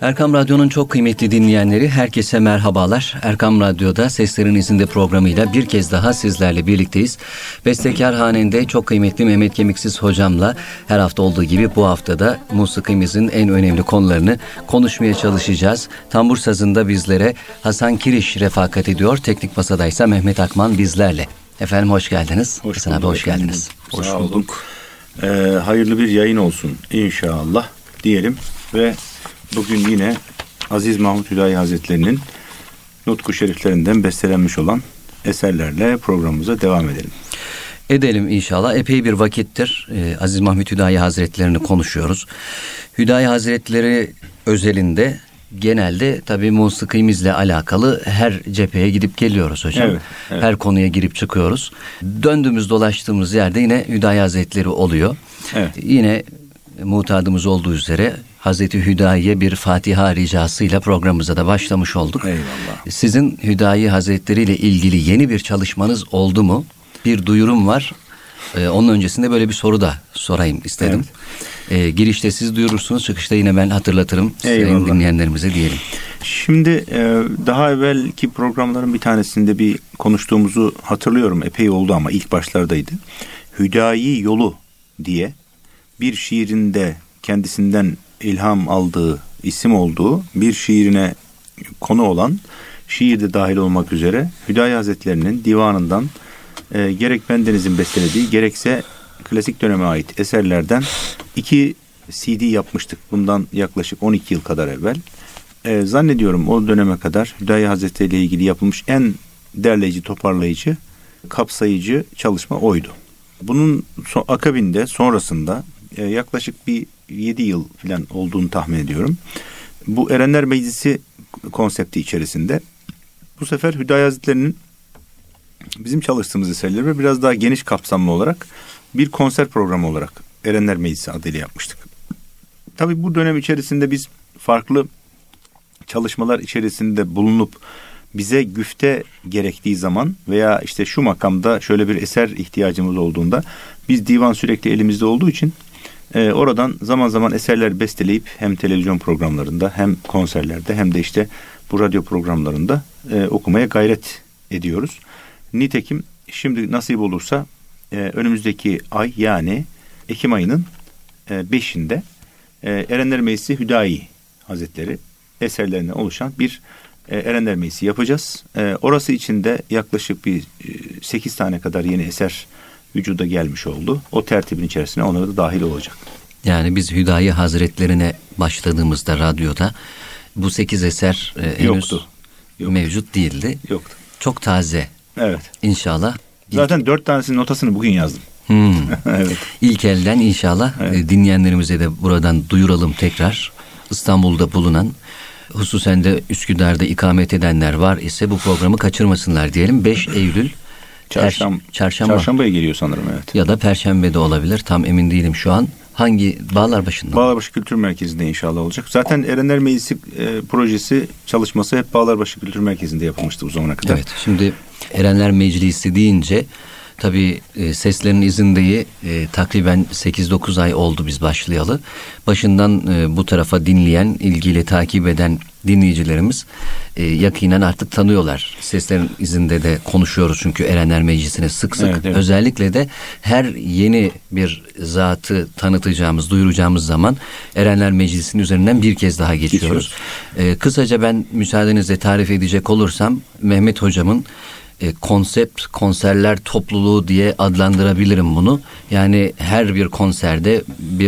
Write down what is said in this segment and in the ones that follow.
Erkam Radyo'nun çok kıymetli dinleyenleri, herkese merhabalar. Erkam Radyo'da Seslerin İzinde programıyla bir kez daha sizlerle birlikteyiz. Bestekarhanende çok kıymetli Mehmet Kemiksiz hocamla her hafta olduğu gibi bu haftada musikimizin en önemli konularını konuşmaya çalışacağız. Tambur sazında bizlere Hasan Kiriş refakat ediyor. Teknik masadaysa Mehmet Akman bizlerle. Efendim hoş geldiniz. Hasan abi hoş geldiniz. Hoş bulduk. Hayırlı bir yayın olsun inşallah diyelim ve bugün yine Aziz Mahmut Hüdayi Hazretleri'nin nutku şeriflerinden bestelenmiş olan eserlerle programımıza devam edelim. Edelim inşallah. Epey bir vakittir Aziz Mahmut Hüdayi Hazretlerini konuşuyoruz. Hüdayi Hazretleri özelinde genelde tabii musikimizle alakalı her cepheye gidip geliyoruz hocam. Evet. Her konuya girip çıkıyoruz. Döndüğümüz dolaştığımız yerde yine Hüdayi Hazretleri oluyor. Evet. Yine mutadımız olduğu üzere Hazreti Hüdayi'ye bir Fatiha ricasıyla programımıza da başlamış olduk. Eyvallah. Sizin Hüdayi Hazretleri ile ilgili yeni bir çalışmanız oldu mu? Bir duyurum var. Onun öncesinde böyle bir soru da sorayım istedim. Evet. Girişte siz duyurursunuz, çıkışta yine ben hatırlatırım sayın dinleyenlerimize diyelim. Şimdi daha evvelki programların bir tanesinde bir konuştuğumuzu hatırlıyorum. Epey oldu ama ilk başlardaydı. Hüdayi Yolu diye bir şiirinde kendisinden ilham aldığı, isim olduğu bir şiirine konu olan, şiirde dahil olmak üzere Hüdayi Hazretleri'nin divanından gerek bendenizin bestelediği gerekse klasik döneme ait eserlerden 2 CD yapmıştık. Bundan yaklaşık 12 yıl kadar evvel. Zannediyorum o döneme kadar Hüdayi Hazretleri ile ilgili yapılmış en derleyici, toparlayıcı, kapsayıcı çalışma oydu. Bunun akabinde, sonrasında yaklaşık bir 7 yıl falan olduğunu tahmin ediyorum. Bu Erenler Meclisi konsepti içerisinde bu sefer Hüdayi Hazretleri'nin bizim çalıştığımız eserleri ve biraz daha geniş kapsamlı olarak bir konser programı olarak Erenler Meclisi adıyla yapmıştık. Tabii bu dönem içerisinde biz farklı çalışmalar içerisinde bulunup bize güfte gerektiği zaman veya işte şu makamda şöyle bir eser ihtiyacımız olduğunda biz divan sürekli elimizde olduğu için oradan zaman zaman eserler besteleyip hem televizyon programlarında hem konserlerde hem de işte bu radyo programlarında okumaya gayret ediyoruz. Nitekim şimdi nasip olursa önümüzdeki ay yani Ekim ayının 5'inde Erenler Meclisi Hüdayi Hazretleri eserlerine oluşan bir Erenler Meclisi yapacağız. Orası içinde yaklaşık bir 8 tane kadar yeni eser vücuda gelmiş oldu. O tertibin içerisine onları da dahil olacak. Yani biz Hüdayi Hazretlerine başladığımızda radyoda bu 8 eser henüz Yoktu. Mevcut değildi. Yoktu. Çok taze. Evet. İnşallah. Zaten 4 tanesinin notasını bugün yazdım. Evet. İlk elden inşallah dinleyenlerimize de buradan duyuralım tekrar. İstanbul'da bulunan, hususen de Üsküdar'da ikamet edenler var ise bu programı kaçırmasınlar diyelim. 5 Eylül Çarşamba'ya geliyor sanırım, evet. Ya da Perşembe de olabilir. Tam emin değilim şu an. Hangi? Bağlarbaşı'nda? Bağlarbaşı Kültür Merkezi'nde inşallah olacak. Zaten Erenler Meclisi projesi çalışması hep Bağlarbaşı Kültür Merkezi'nde yapılmıştı bu zamana kadar. Evet. Şimdi Erenler Meclisi deyince tabii Seslerin İzinde'yi takriben 8-9 ay oldu biz başlayalı. Başından bu tarafa dinleyen, ilgili takip eden dinleyicilerimiz yakinen artık tanıyorlar. Seslerin İzinde de konuşuyoruz çünkü Erenler Meclisi'ne sık sık. Evet. Özellikle de her yeni bir zatı tanıtacağımız, duyuracağımız zaman Erenler Meclisi'nin üzerinden bir kez daha geçiyoruz. Kısaca ben müsaadenizle tarif edecek olursam Mehmet Hocam'ın konsept, konserler topluluğu diye adlandırabilirim bunu. Yani her bir konserde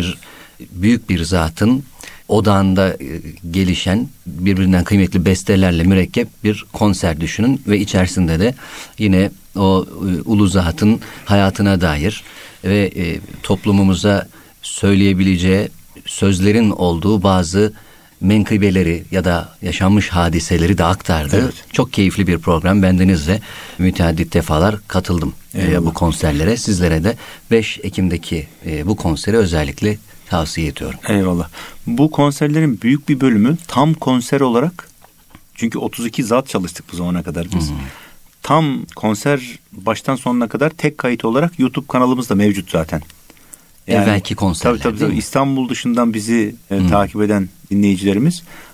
büyük bir zatın odağında gelişen birbirinden kıymetli bestelerle mürekkep bir konser düşünün ve içerisinde de yine o ulu zatın hayatına dair ve toplumumuza söyleyebileceği sözlerin olduğu bazı menkıbeleri ya da yaşanmış hadiseleri de aktardı. Evet. Çok keyifli bir program. Bendenizle müteaddit defalar katıldım bu konserlere. Sizlere de 5 Ekim'deki bu konseri özellikle tavsiye ediyorum. Eyvallah. Bu konserlerin büyük bir bölümü tam konser olarak, çünkü 32 zat çalıştık bu zamana kadar biz. Tam konser baştan sonuna kadar tek kayıt olarak YouTube kanalımızda mevcut zaten. Yani, evvelki konserler tabii. İstanbul dışından bizi takip eden dinleyicilerimiz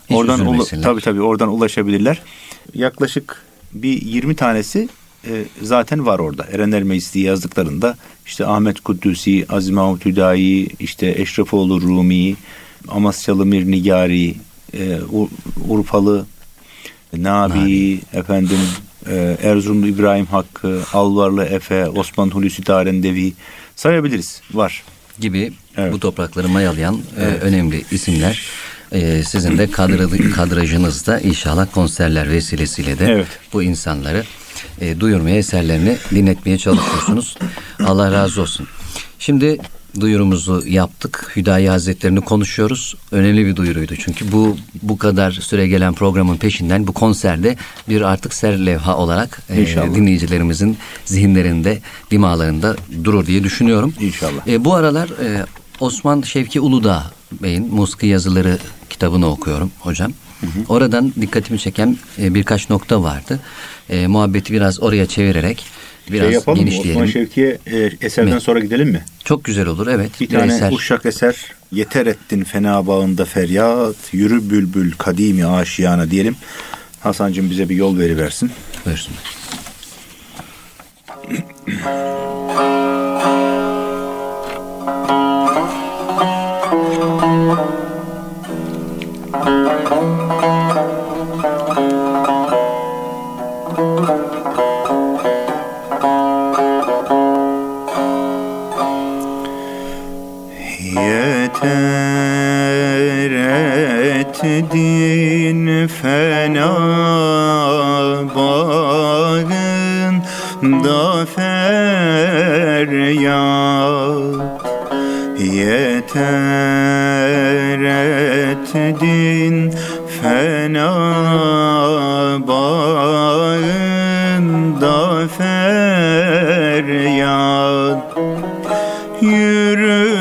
Oradan tabii oradan ulaşabilirler. Yaklaşık bir 20 tanesi zaten var orada. Erenler Meclisi yazdıklarında işte Ahmet Kudüsî, Aziz Mahmud Hüdayi, işte Eşrefoğlu Rumi, Amasyalı Mir Nigari, Urfalı Nabi, Erzurumlu İbrahim Hakkı, Alvarlı Efe, Osman Hulusi Darendevi sayabiliriz. Var. Gibi bu toprakları mayalayan önemli isimler. Sizin de kadrajınızda inşallah konserler vesilesiyle de bu insanları duyurmaya, eserlerini dinletmeye çalışıyorsunuz. Allah razı olsun. Şimdi duyurumuzu yaptık. Hüdayi Hazretlerini konuşuyoruz. Önemli bir duyuruydu. Çünkü bu kadar süre gelen programın peşinden bu konserde bir artık serlevha olarak dinleyicilerimizin zihinlerinde, dimalarında durur diye düşünüyorum. İnşallah. Bu aralar Osman Şevki Uludağ Bey'in Musiki Yazıları kitabını okuyorum hocam. Oradan dikkatimi çeken birkaç nokta vardı. Muhabbeti biraz oraya çevirerek biraz genişleyelim. Osman Şevki'ye eserden sonra gidelim mi? Çok güzel olur, evet. Bir tane uşak eser. Yeter ettin fena bağında feryat, yürü bülbül kadimi aşiyana diyelim. Hasancığım bize bir yol veriversin. Buyursunlar. Yeter ettin fena bağında feryat, yeter ettin fena bağında feryat, yürü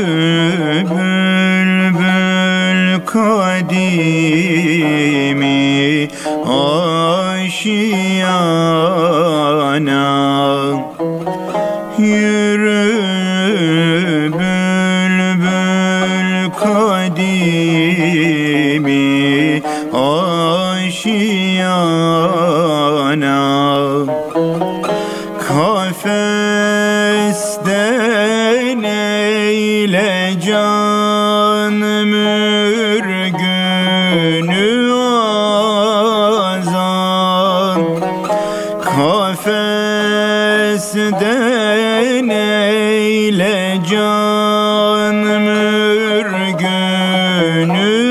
bülbül kadimi aşiyana, yürü bülbül kadimi aşiyana, kafesten eyle can mürgünü azan, kafesten eyle can mürgünü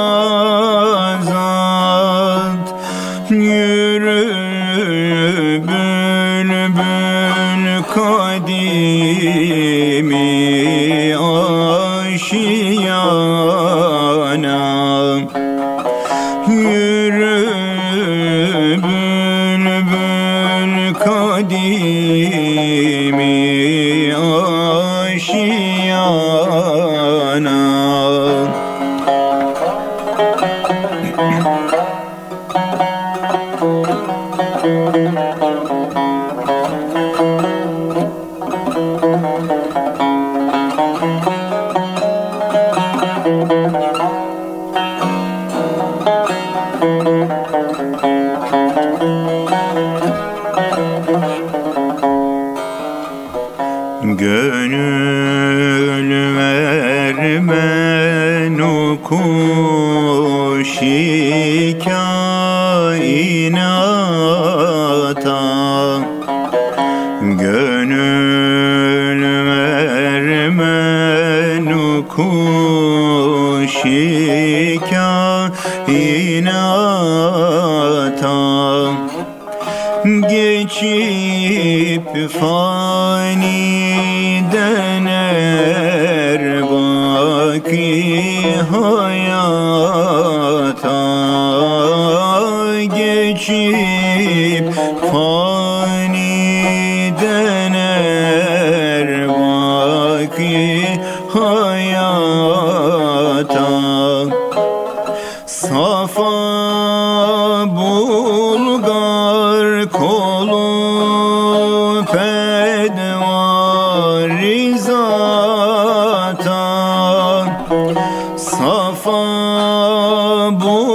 azat, yürü bülbül kadimi aşiyana, yürü bülbül kadimi aşiyana. Gönül vermen kuş kainata, gönül vermen kuş kainata, geçip faniden erbaki hayata, geçip faniden erbaki hayata, Safa Bulgar kolu pedvari zata, Safa Bulgar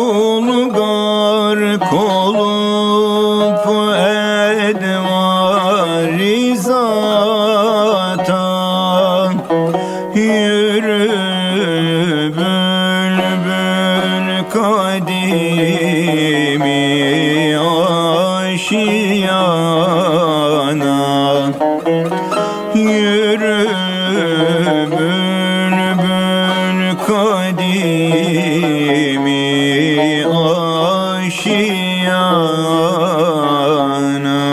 kadimi aşiyana, yürü bülbül kadimi aşiyana.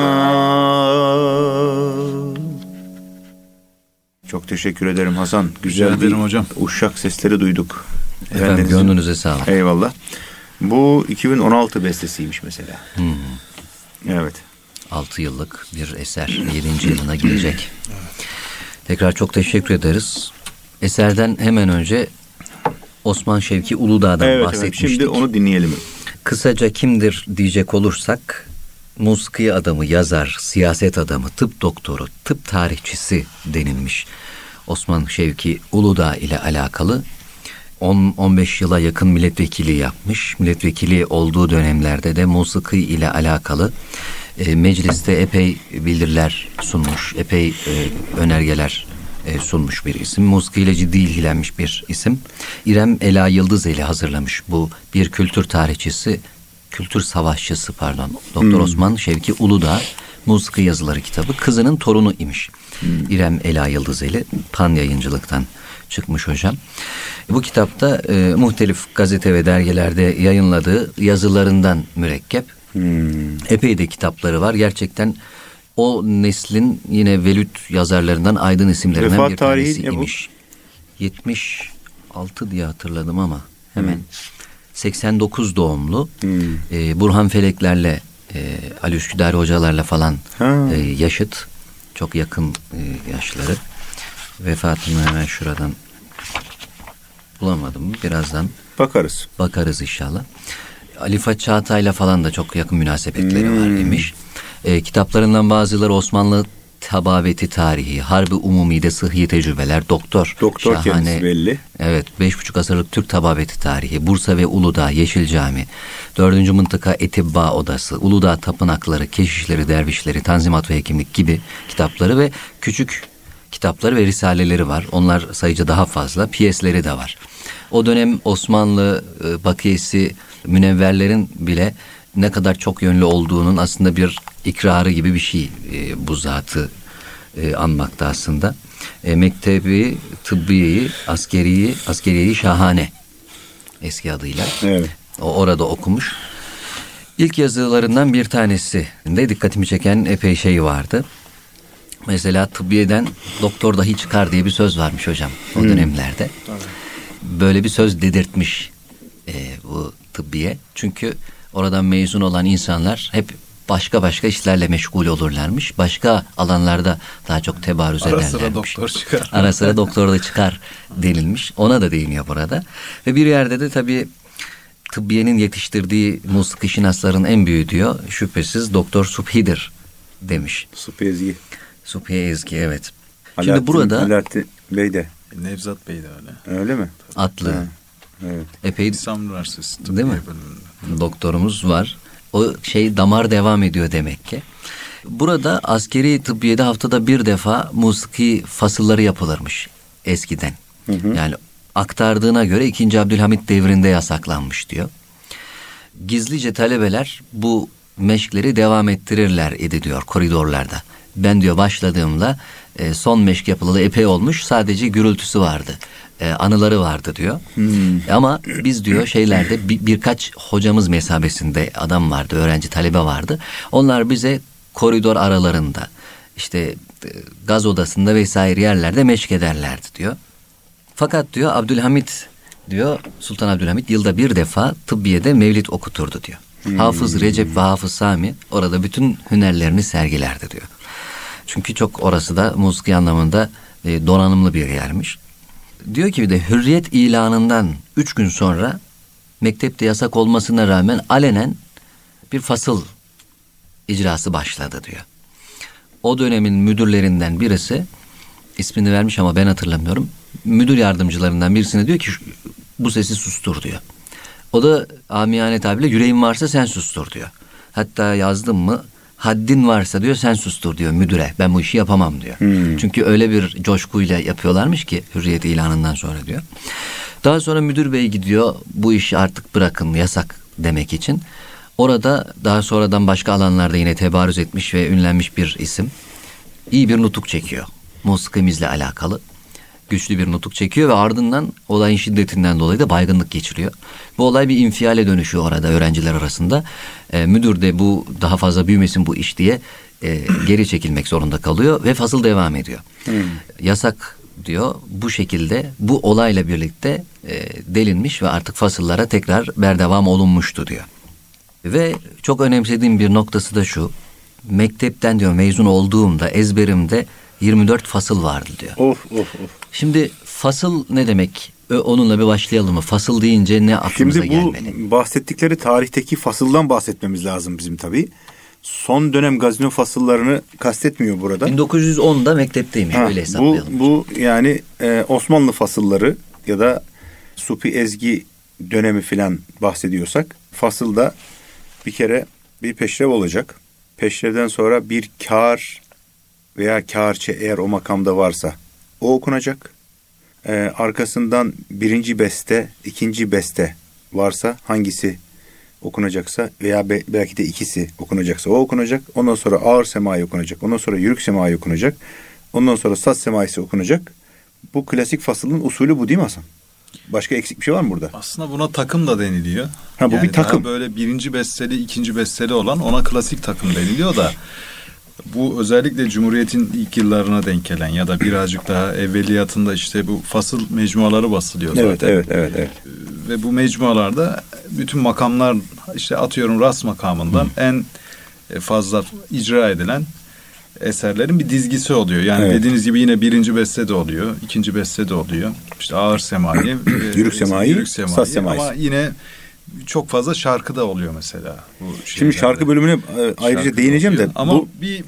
Çok teşekkür ederim Hasan. Güzel bir hocam. Uşak sesleri duyduk. Efendim gönlünüze sağlık. Eyvallah. Bu 2016 bestesiymiş mesela. Evet. 6 yıllık bir eser. 7. yılına girecek. Tekrar çok teşekkür ederiz. Eserden hemen önce Osman Şevki Uludağ'dan bahsetmiştik. Şimdi onu dinleyelim. Kısaca kimdir diyecek olursak, musiki adamı, yazar, siyaset adamı, tıp doktoru, tıp tarihçisi denilmiş. Osman Şevki Uludağ ile alakalı 10-15 yıla yakın milletvekili yapmış. Milletvekili olduğu dönemlerde de musiki ile alakalı mecliste epey bildiriler sunmuş, epey önergeler sunmuş bir isim. Musiki ile ciddi ilgilenmiş bir isim. İrem Ela Yıldızeli hazırlamış bu bir kültür tarihçisi, kültür savaşçısı Doktor Osman Şevki Uludağ Musiki Yazıları kitabı. Kızının torunu imiş. İrem Ela Yıldızeli, Pan Yayıncılık'tan çıkmış hocam. Bu kitapta muhtelif gazete ve dergilerde yayınladığı yazılarından mürekkep. Epey de kitapları var. Gerçekten o neslin yine velüt yazarlarından, aydın isimlerinden vefat bir tanesi tarihi imiş. 76 diye hatırladım ama hemen 89 doğumlu. Burhan Felekler'le Ali Üsküdar hocalarla falan yaşıt. Çok yakın yaşları. Vefatını hemen şuradan bulamadım. Birazdan bakarız inşallah. Ali Fatih Çağatay'la falan da çok yakın münasebetleri var demiş. Kitaplarından bazıları Osmanlı Tabaveti Tarihi, Harbi Umumi'de Sıhhi Tecrübeler, Doktor şahane, kendisi belli. Evet, 5,5 asırlık Türk Tabaveti Tarihi, Bursa ve Uludağ, Yeşil Cami, 4. Mıntıka Etibba Odası, Uludağ Tapınakları, Keşişleri, Dervişleri, Tanzimat ve Hekimlik gibi kitapları ve küçük kitapları ve risaleleri var. Onlar sayıca daha fazla, piyesleri de var. O dönem Osmanlı bakiyesi münevverlerin bile ne kadar çok yönlü olduğunun aslında bir ikrarı gibi bir şey bu zatı anmakta aslında. Mektebi, tıbbiyeyi, askeriyeyi şahane eski adıyla. Evet. O orada okumuş. İlk yazılarından bir tanesi de dikkatimi çeken epey şey vardı. Mesela tıbbiyeden doktor dahi çıkar diye bir söz varmış hocam o dönemlerde. Böyle bir söz dedirtmiş bu tıbbiye. Çünkü oradan mezun olan insanlar hep başka işlerle meşgul olurlarmış. Başka alanlarda daha çok tebarüz ederlermiş. Ara sıra doktor çıkar. Ara sıra doktor da çıkar denilmiş. Ona da değiniyor burada. Ve bir yerde de tabii tıbbiyenin yetiştirdiği musiki şinasların en büyüğü diyor. Şüphesiz Doktor Subhi'dir demiş. Subhi Ezgi evet. Şimdi burada Alaaddin Bey de. Nevzat Bey de öyle. Öyle mi? Atlı. Evet. Epey İstanbul Üniversitesi değil mi? Doktorumuz var. O damar devam ediyor demek ki. Burada askeri tıbbiyede haftada bir defa musiki fasılları yapılırmış eskiden. Yani aktardığına göre 2. Abdülhamit devrinde yasaklanmış diyor. Gizlice talebeler bu meşkleri devam ettirirler idi diyor koridorlarda. Ben diyor başladığımda son meşk yapılalı epey olmuş, sadece gürültüsü vardı. Anıları vardı diyor. Ama biz diyor şeylerde birkaç hocamız mesabesinde adam vardı, öğrenci talebe vardı. Onlar bize koridor aralarında işte gaz odasında vesaire yerlerde meşk ederlerdi diyor. Fakat diyor Abdülhamit diyor, Sultan Abdülhamit yılda bir defa tıbbiyede mevlid okuturdu diyor. Hafız Recep ve Hafız Sami orada bütün hünerlerini sergilerdi diyor. Çünkü çok orası da musiki anlamında donanımlı bir yermiş. Diyor ki bir de Hürriyet ilanından 3 gün sonra mektepte yasak olmasına rağmen alenen bir fasıl icrası başladı diyor. O dönemin müdürlerinden birisi, ismini vermiş ama ben hatırlamıyorum. Müdür yardımcılarından birisine diyor ki bu sesi sustur diyor. O da amiyane tabirle yüreğin varsa sen sustur diyor. Hatta yazdım mı haddin varsa diyor sen sustur diyor müdüre. Ben bu işi yapamam diyor. Çünkü öyle bir coşkuyla yapıyorlarmış ki Hürriyet ilanından sonra diyor. Daha sonra müdür bey gidiyor, bu işi artık bırakın, yasak demek için. Orada daha sonradan başka alanlarda yine tebarüz etmiş ve ünlenmiş bir isim. İyi bir nutuk çekiyor. Musikimizle alakalı. Güçlü bir nutuk çekiyor ve ardından olayın şiddetinden dolayı da baygınlık geçiriyor. Bu olay bir infiale dönüşüyor orada öğrenciler arasında. Müdür de bu daha fazla büyümesin bu iş diye geri çekilmek zorunda kalıyor ve fasıl devam ediyor. Yasak diyor, bu şekilde bu olayla birlikte delinmiş ve artık fasıllara tekrar berdevam olunmuştu diyor. Ve çok önemsediğim bir noktası da şu: mektepten diyor mezun olduğumda ezberimde 24 fasıl vardı diyor. Of. Şimdi fasıl ne demek? Onunla bir başlayalım mı? Fasıl deyince ne aklımıza gelmeli? Şimdi bu bahsettikleri tarihteki fasıldan bahsetmemiz lazım bizim tabii. Son dönem gazino fasıllarını kastetmiyor burada. 1910'da mektepteymiş, öyle hesaplayalım. Bu yani Osmanlı fasılları ya da Supi Ezgi dönemi filan bahsediyorsak, fasılda bir kere bir peşrev olacak. Peşrevden sonra bir kâr veya kârçe, eğer o makamda varsa o okunacak. Arkasından birinci beste, ikinci beste varsa hangisi okunacaksa veya belki de ikisi okunacaksa o okunacak. Ondan sonra ağır semai okunacak. Ondan sonra yürük semai okunacak. Ondan sonra saz semaisi okunacak. Bu klasik fasılın usulü bu değil mi Hasan? Başka eksik bir şey var mı burada? Aslında buna takım da deniliyor. Bu yani bir takım. Daha böyle birinci besteli, ikinci besteli olan ona klasik takım deniliyor da bu özellikle Cumhuriyet'in ilk yıllarına denk gelen ya da birazcık daha evveliyatında işte bu fasıl mecmuaları basılıyor zaten. Evet. Ve bu mecmualarda bütün makamlar, işte atıyorum ras makamından en fazla icra edilen eserlerin bir dizgisi oluyor. Yani dediğiniz gibi yine birinci beste de oluyor, ikinci beste de oluyor. İşte ağır semai, yürük semai, saz semaisi. Ama yine çok fazla şarkı da oluyor mesela. Şimdi şarkı bölümüne ayrıca değineceğim oluyor. Ama bu bir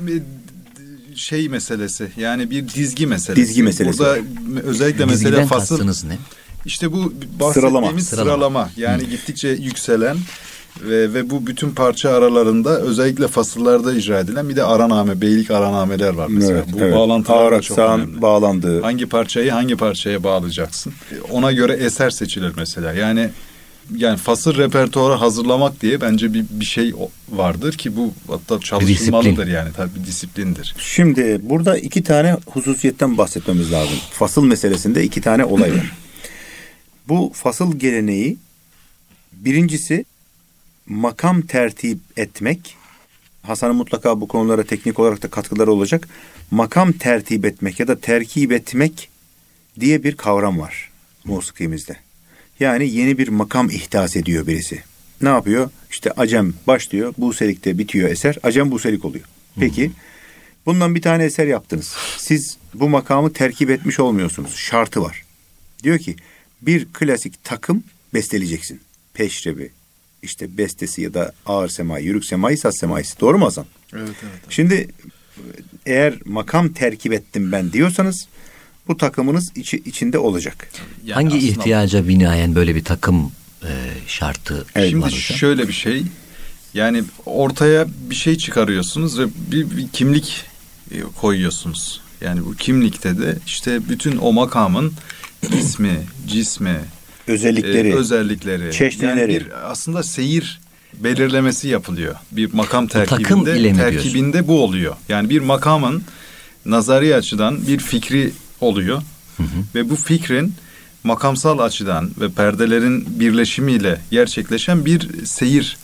şey meselesi. Yani bir dizgi meselesi. Dizgi meselesi. Burada özellikle mesela fasıl. Kastınız ne? İşte bu bahsettiğimiz sıralama. Yani gittikçe yükselen ve bu bütün parça aralarında özellikle fasıllarda icra edilen bir de araname, beylik aranameler var mesela. Bu bağlantılar da çok önemli. Bağlandığı. Hangi parçaya bağlayacaksın? Ona göre eser seçilir mesela. Yani fasıl repertuarı hazırlamak diye bence bir şey vardır ki bu hatta çalışılmalıdır yani, tabii bir disiplindir. Şimdi burada iki tane hususiyetten bahsetmemiz lazım. Fasıl meselesinde iki tane olay var. Bu fasıl geleneği, birincisi makam tertip etmek. Hasan'ın mutlaka bu konulara teknik olarak da katkıları olacak. Makam tertip etmek ya da terkip etmek diye bir kavram var musikimizde. Yani yeni bir makam ihdas ediyor birisi. Ne yapıyor? İşte acem başlıyor, buselikte bitiyor eser, acem buselik oluyor. Peki, bundan bir tane eser yaptınız. Siz bu makamı terkip etmiş olmuyorsunuz. Şartı var. Diyor ki, bir klasik takım besteleyeceksin. Peşrevi, işte bestesi ya da ağır semai, yürük semai, saz semaisi. Doğru mu Hasan? Evet. Şimdi eğer makam terkip ettim ben diyorsanız, bu takımınız içinde olacak. Yani hangi ihtiyaca binaen böyle bir takım şartı var? Şimdi şöyle bir şey, yani ortaya bir şey çıkarıyorsunuz ve bir kimlik koyuyorsunuz. Yani bu kimlikte de işte bütün o makamın ismi, cismi, özellikleri, çeşnileri. Yani bir aslında seyir belirlemesi yapılıyor. Bir makam terkibinde bu oluyor. Yani bir makamın nazari açıdan bir fikri oluyor. Ve bu fikrin makamsal açıdan ve perdelerin birleşimiyle gerçekleşen bir seyir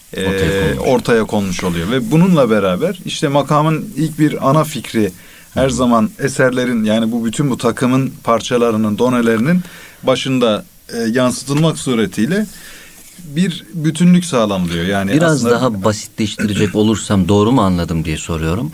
ortaya konmuş oluyor. Ve bununla beraber işte makamın ilk bir ana fikri her zaman eserlerin, yani bu bütün bu takımın parçalarının, donelerinin başında yansıtılmak suretiyle bir bütünlük sağlanılıyor. Yani biraz daha basitleştirecek olursam doğru mu anladım diye soruyorum.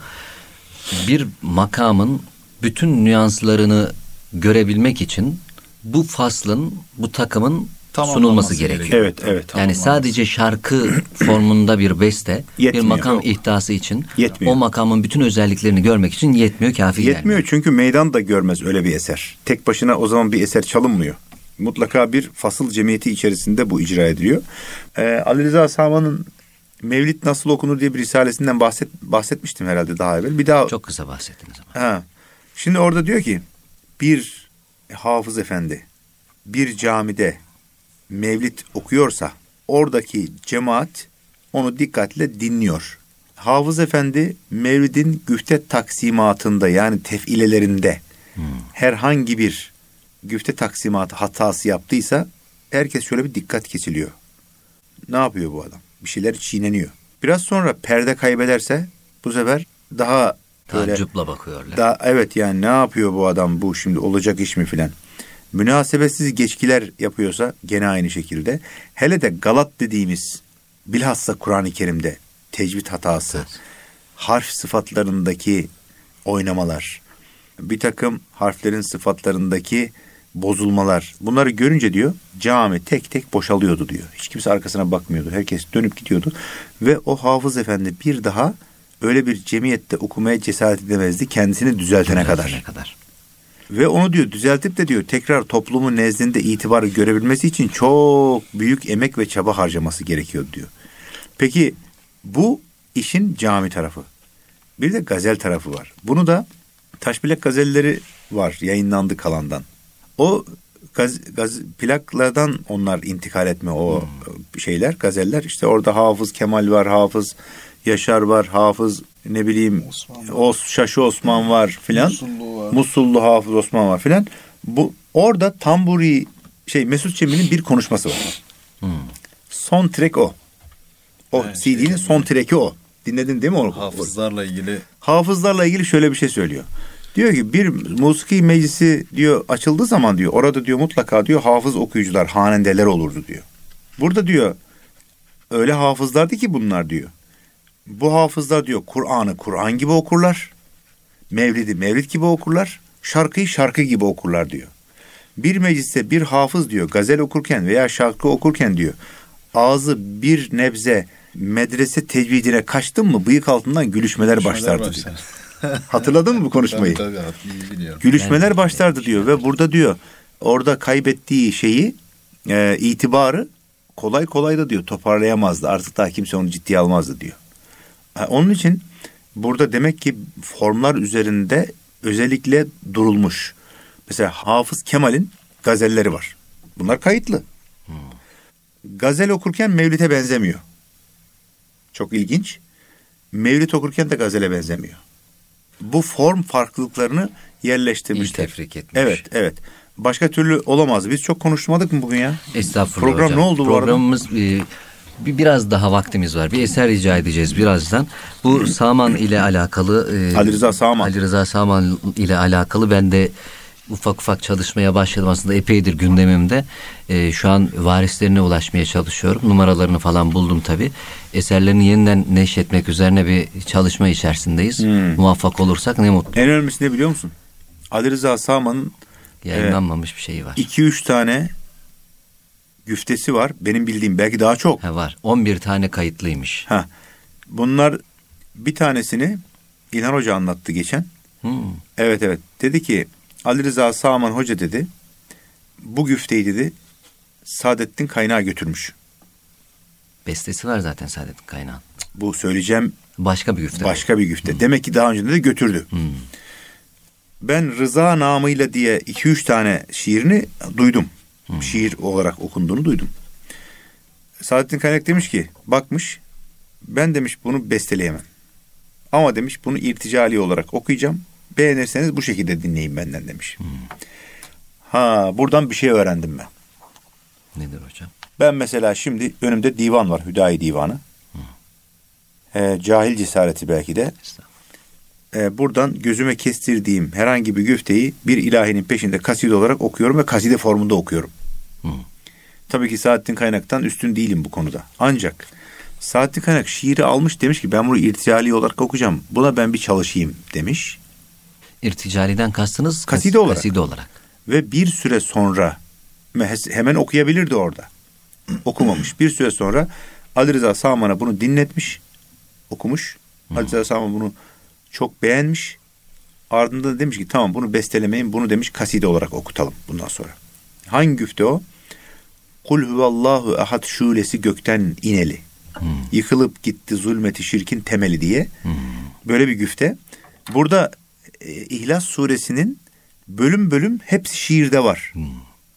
Bir makamın bütün nüanslarını görebilmek için bu faslın, bu takımın sunulması gerekiyor. Evet. Yani sadece şarkı formunda bir beste, bir makam ihdası için yetmiyor. O makamın bütün özelliklerini görmek için yetmiyor, kafi gelmiyor. Yetmiyor çünkü meydan da görmez öyle bir eser. Tek başına o zaman bir eser çalınmıyor. Mutlaka bir fasıl cemiyeti içerisinde bu icra ediliyor. Ali Rıza Saman'ın Mevlid Nasıl Okunur diye bir risalesinden bahsetmiştim herhalde daha evvel. Bir daha çok kısa bahsettiniz ama. Şimdi orada diyor ki, bir hafız efendi bir camide mevlid okuyorsa oradaki cemaat onu dikkatle dinliyor. Hafız Efendi mevlidin güfte taksimatında yani tefilelerinde herhangi bir güfte taksimatı hatası yaptıysa herkes şöyle bir dikkat kesiliyor. Ne yapıyor bu adam? Bir şeyler çiğneniyor. Biraz sonra perde kaybederse bu sefer daha tacipla bakıyorlar. Daha, evet yani ne yapıyor bu adam, bu şimdi olacak iş mi filan. Münasebetsiz geçkiler yapıyorsa gene aynı şekilde. Hele de galat dediğimiz bilhassa Kur'an-ı Kerim'de tecvid hatası, harf sıfatlarındaki oynamalar, bir takım harflerin sıfatlarındaki bozulmalar. Bunları görünce diyor cami tek tek boşalıyordu diyor. Hiç kimse arkasına bakmıyordu. Herkes dönüp gidiyordu. Ve o Hafız Efendi bir daha öyle bir cemiyette okumaya cesaret edemezdi kendisini düzeltene kadar. Ve onu diyor düzeltip de diyor tekrar toplumun nezdinde itibarı görebilmesi için çok büyük emek ve çaba harcaması gerekiyordu diyor. Peki bu işin cami tarafı. Bir de gazel tarafı var. Bunu da Taşbilek gazelleri var yayınlandı kalandan. O plaklardan onlar intikal etme o şeyler, gazeller. İşte orada Hafız Kemal var, Hafız Yaşar var, Hafız ne bileyim Şaşı Osman var filan. Musullu Hafız Osman var filan. Bu orada tamburi Mesut Cemil'in bir konuşması var. Son track o. O evet, CD'nin son track'i o. Dinledin değil mi onu? Hafızlarla ilgili şöyle bir şey söylüyor. Diyor ki bir musiki meclisi diyor açıldığı zaman diyor orada diyor mutlaka diyor hafız okuyucular, hanendeler olurdu diyor. Burada diyor öyle hafızlardı ki bunlar diyor. Bu hafızlar diyor Kur'an'ı Kur'an gibi okurlar. Mevlid'i mevlid gibi okurlar. Şarkıyı şarkı gibi okurlar diyor. Bir mecliste bir hafız diyor gazel okurken veya şarkı okurken diyor ağzı bir nebze medrese tecvidine kaçtın mı bıyık altından gülüşmeler başlardı diyor. Hatırladın mı bu konuşmayı? Tabii biliyorum. Gülüşmeler başlardı diyor ve burada diyor orada kaybettiği şeyi itibarı kolay kolay da diyor toparlayamazdı. Artık daha kimse onu ciddiye almazdı diyor. Onun için burada demek ki formlar üzerinde özellikle durulmuş. Mesela Hafız Kemal'in gazelleri var. Bunlar kayıtlı. Gazel okurken mevlite benzemiyor. Çok ilginç. Mevlit okurken de gazele benzemiyor. Bu form farklılıklarını yerleştirmişler. İyi tefrik etmiş. Evet. Başka türlü olamaz. Biz çok konuşmadık mı bugün ya? Estağfurullah Program hocam. Ne oldu bu arada? Programımız biraz daha vaktimiz var. Bir eser rica edeceğiz birazdan. Bu Saman ile alakalı. Ali Rıza Saman ile alakalı ben de ufak çalışmaya başladım. Aslında epeydir gündemimde. Şu an varislerine ulaşmaya çalışıyorum. Numaralarını falan buldum tabii. Eserlerini yeniden neşretmek üzerine bir çalışma içerisindeyiz. Muvaffak olursak ne mutlu. En önemlisi ne biliyor musun? Ali Rıza Saman'ın yayınlanmamış bir şeyi var. 2-3 tane güftesi var. Benim bildiğim belki daha çok. Var. 11 tane kayıtlıymış. Bunlar bir tanesini İlhan Hoca anlattı geçen. Evet. Dedi ki Ali Rıza Saman Hoca dedi bu güfteyi dedi Saadettin Kaynağı götürmüş. Bestesi var zaten Saadettin Kaynağı'nın. Bu söyleyeceğim başka bir güfte. Başka bir güfte. Demek ki daha önce de götürdü. Ben Rıza namıyla diye 2-3 tane şiirini duydum. Şiir olarak okunduğunu duydum. Saadettin Kaynak demiş ki bakmış ben demiş bunu besteleyemem. Ama demiş bunu irticali olarak okuyacağım. Beğenirseniz bu şekilde dinleyin benden demiş. Buradan bir şey öğrendim ben. Nedir hocam? Ben mesela şimdi önümde divan var. Hüdayi Divanı. Cahil cesareti belki de. Buradan gözüme kestirdiğim herhangi bir güfteyi bir ilahinin peşinde kaside olarak okuyorum ve kaside formunda okuyorum. Tabii ki Saadettin Kaynak'tan üstün değilim bu konuda. Ancak Saadettin Kaynak şiiri almış demiş ki ben bunu irticali olarak okuyacağım. Buna ben bir çalışayım demiş. İrticaliden kastınız? Kaside olarak. Kaside olarak. Ve bir süre sonra hemen okuyabilirdi orada. Okumamış. Bir süre sonra Ali Rıza Saman'a bunu dinletmiş. Okumuş. Ali Rıza Saman bunu çok beğenmiş. Ardından da demiş ki tamam bunu bestelemeyin. Bunu demiş kaside olarak okutalım bundan sonra. Hangi güfte o? Kul huvallahu ahad şulesi gökten ineli. Yıkılıp gitti zulmeti şirkin temeli diye. Böyle bir güfte. Burada İhlas suresinin bölüm bölüm hepsi şiirde var.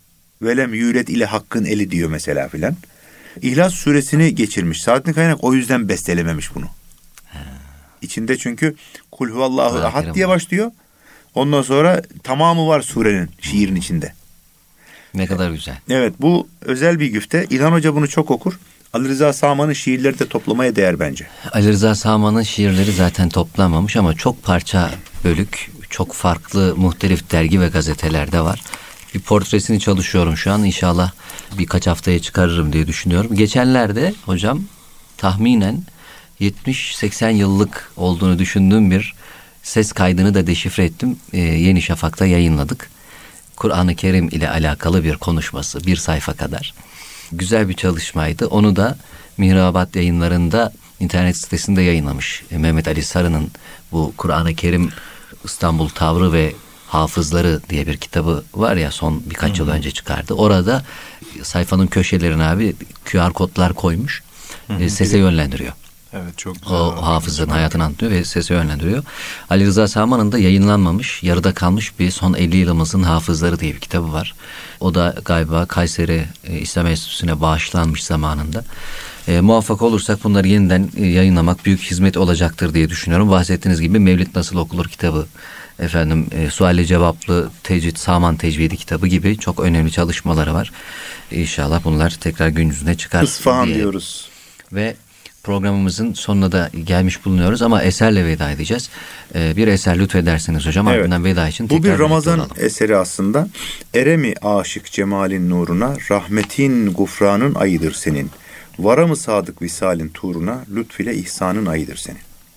Velem yüret ile hakkın eli diyor mesela filan. İhlas suresini geçirmiş. Saadettin Kaynak o yüzden bestelememiş bunu. İçinde çünkü Kul huvallahu ahad diye başlıyor. Ondan sonra tamamı var surenin, şiirin içinde. Ne kadar güzel. Evet, bu özel bir güfte. İlhan Hoca bunu çok okur. Ali Rıza Sağman'ın şiirleri de toplamaya değer bence. Ali Rıza Sağman'ın şiirleri zaten toplanmamış ama çok parça bölük, çok farklı muhtelif dergi ve gazetelerde var. Bir portresini çalışıyorum şu an. İnşallah birkaç haftaya çıkarırım diye düşünüyorum. Geçenlerde hocam tahminen 70-80 yıllık olduğunu düşündüğüm bir ses kaydını da deşifre ettim. Yeni Şafak'ta yayınladık. Kur'an-ı Kerim ile alakalı bir konuşması, bir sayfa kadar. Güzel bir çalışmaydı. Onu da Mihrabat Yayınları'nda internet sitesinde yayınlamış. Mehmet Ali Sarı'nın bu Kur'an-ı Kerim İstanbul Tavrı ve Hafızları diye bir kitabı var ya, son birkaç yıl önce çıkardı. Orada sayfanın köşelerine abi QR kodlar koymuş. Sese yönlendiriyor. Evet, çok güzel. O hafızların hayatını anlatıyor ve sese yönlendiriyor. Ali Rıza Sağman'ın da yayınlanmamış, yarıda kalmış bir Son 50 Yılımızın Hafızları diye bir kitabı var. O da galiba Kayseri İslam Enstitüsü'ne bağışlanmış zamanında. Muvaffak olursak bunları yeniden yayınlamak büyük hizmet olacaktır diye düşünüyorum. Bahsettiğiniz gibi Mevlid Nasıl Okunur kitabı, suali cevaplı tecvid, Saman Tecvidi kitabı gibi çok önemli çalışmaları var. İnşallah bunlar tekrar gün yüzüne çıkar İsfahan diyoruz. Ve programımızın sonuna da gelmiş bulunuyoruz ama eserle veda edeceğiz. Bir eser lütfederseniz hocam, evet. Ardından veda için tekrar. Bu bir Ramazan eseri aslında. Eremi aşık cemalin nuruna, rahmetin gufranın ayıdır senin. Vara mı sadık visalin turuna, lütfüyle ihsanın ayıdır senin.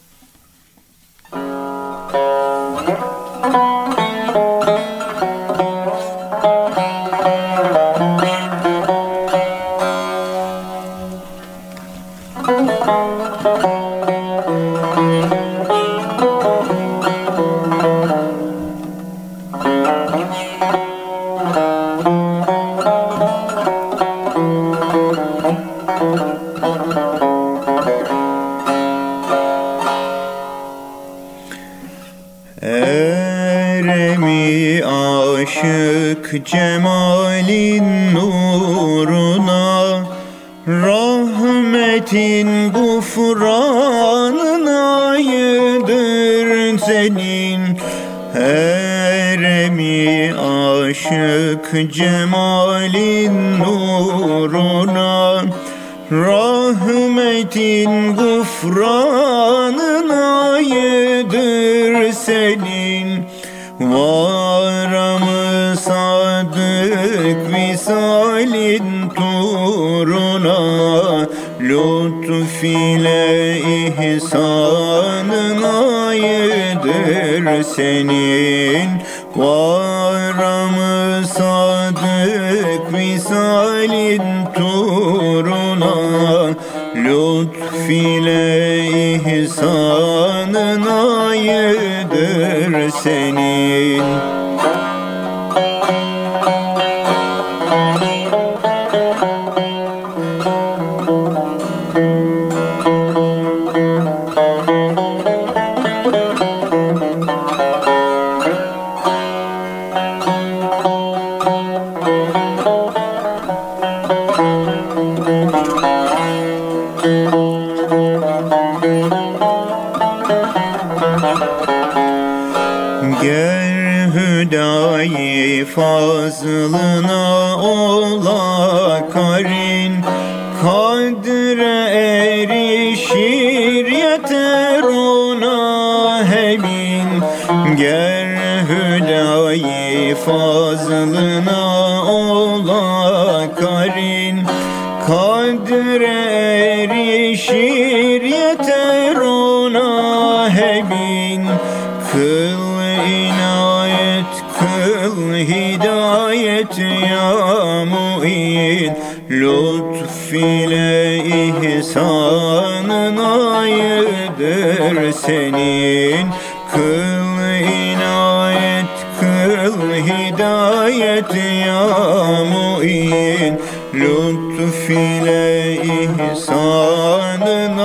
Cemalin nuruna, rahmetin gufranın ayıdır senin. Eremi aşık cemalin nuruna, rahmetin gufranın ayıdır senin. Varamı sadık visalin turuna, lütf ile ihsanın ayıdır senin. Varamı sadık visalin turuna, lütf ile ihsanın ayıdır senin. Ger hüdayi fazlına ola karin, kadre erişir yeter ona hemin. Ger hüdayi fazlına ola karin, kadre erişir yeter ona hemin. Kıl inayet, kıl hidayet ya mu'in, lütf ile ihsanın ayıdır senin. Kıl inayet, kıl hidayet ya mu'in, lütf ile ihsanın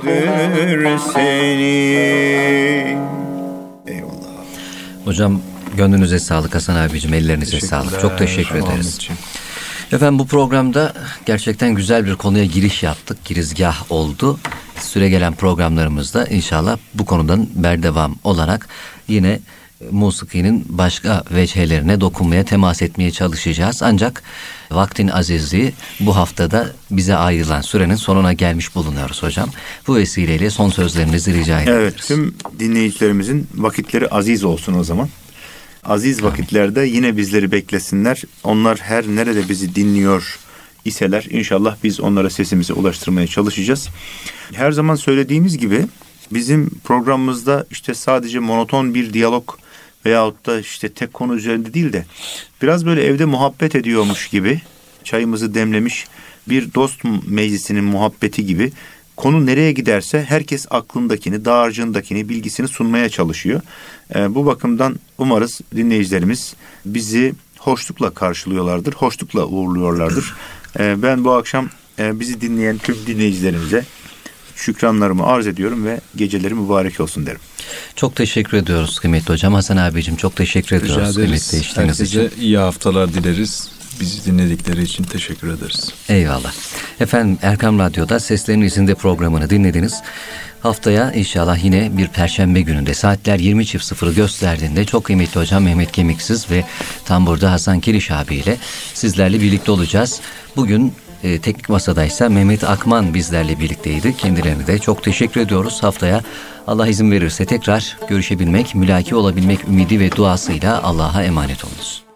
ayıdır senin. Hocam Gönlünüze sağlık Hasan abicim, ellerinize sağlık. Çok teşekkür ederiz. Efendim, bu programda gerçekten güzel bir konuya giriş yaptık. Girizgah oldu. Süre gelen programlarımızda inşallah bu konudan berdevam olarak yine musikinin başka vecihelerine dokunmaya, temas etmeye çalışacağız. Ancak vaktin azizliği, bu haftada bize ayrılan sürenin sonuna gelmiş bulunuyoruz hocam. Bu vesileyle son sözlerinizi rica ederiz. Evet, tüm dinleyicilerimizin vakitleri aziz olsun o zaman. Aziz vakitlerde yine bizleri beklesinler. Onlar her nerede bizi dinliyor iseler inşallah biz onlara sesimizi ulaştırmaya çalışacağız. Her zaman söylediğimiz gibi bizim programımızda işte sadece monoton bir diyalog veyahut da işte tek konu üzerinde değil de biraz böyle evde muhabbet ediyormuş gibi, çayımızı demlemiş bir dost meclisinin muhabbeti gibi, konu nereye giderse herkes aklındakini, dağarcığındakini, bilgisini sunmaya çalışıyor. Bu bakımdan umarız dinleyicilerimiz bizi hoşlukla karşılıyorlardır, hoşlukla uğurluyorlardır. Ben bu akşam bizi dinleyen tüm dinleyicilerimize şükranlarımı arz ediyorum ve geceleri mübarek olsun derim. Çok teşekkür ediyoruz kıymetli hocam. Hasan abicim, çok teşekkür ediyoruz. Kıymetli eşliğiniz için. Herkese iyi haftalar dileriz. Bizi dinledikleri için teşekkür ederiz. Eyvallah. Efendim, Erkam Radyo'da Seslerin İzinde programını dinlediniz. Haftaya inşallah yine bir perşembe gününde saatler 20.00'ı gösterdiğinde çok kıymetli hocam Mehmet Kemiksiz ve tamburda Hasan Kiliş abiyle sizlerle birlikte olacağız. Bugün teknik masadaysa Mehmet Akman bizlerle birlikteydi. Kendilerine de çok teşekkür ediyoruz. Haftaya Allah izin verirse tekrar görüşebilmek, mülaki olabilmek ümidi ve duasıyla Allah'a emanet olunuz.